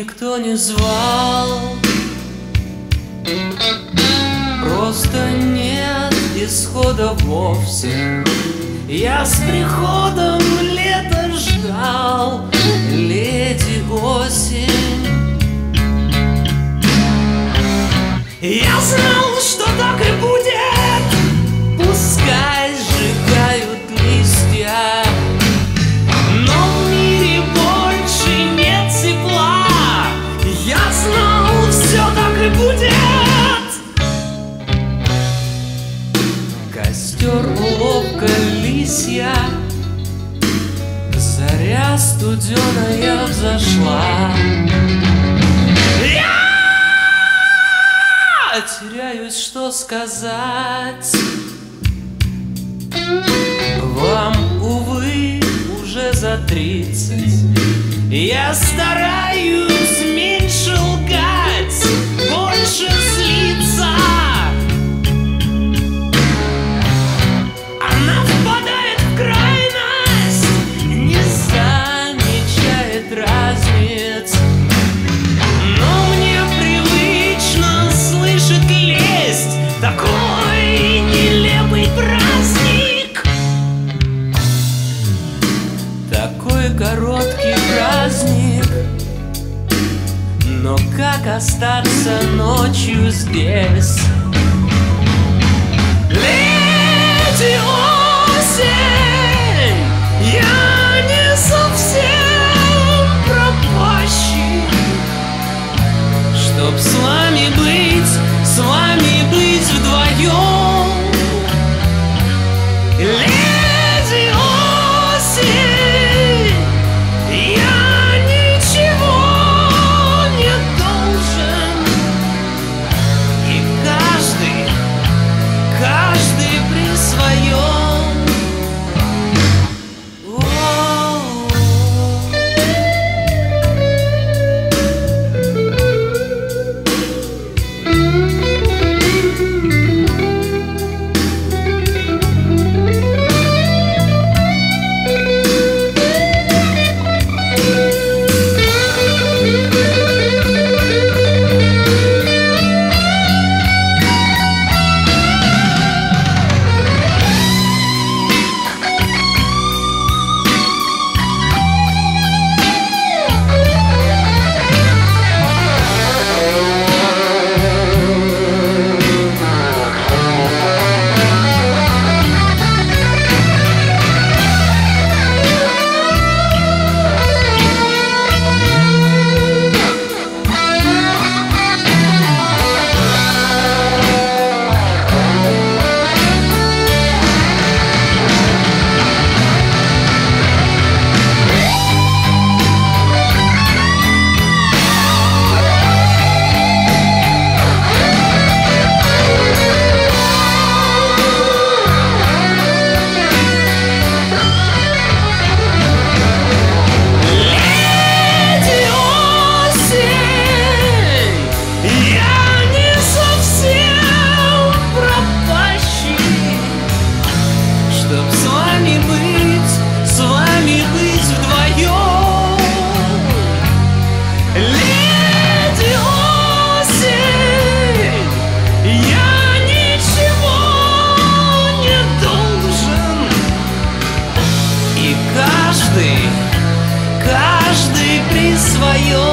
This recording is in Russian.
никто не звал, просто нет исхода вовсе. Я с приходом лета ждал, леди осень. Я знал, что так и будет, пускай сжигают листья, но в мире больше нет тепла. Я знал, все так и будет. Костер, уловка, лисья, заря студеная взошла. Я теряюсь, что сказать вам, увы, уже за 30. Я стараюсь меньше лгать, больше злиться. Она впадает в крайность, не замечает разниц. Но мне привычно слышать лесть, такой нелепый праздник, такой короткий праздник. Но как остаться ночью здесь? Леди осень, я не совсем пропащий, чтоб с вами быть вдвоем. Леди осень, я ничего не должен, и каждый при своем. Каждый при своем.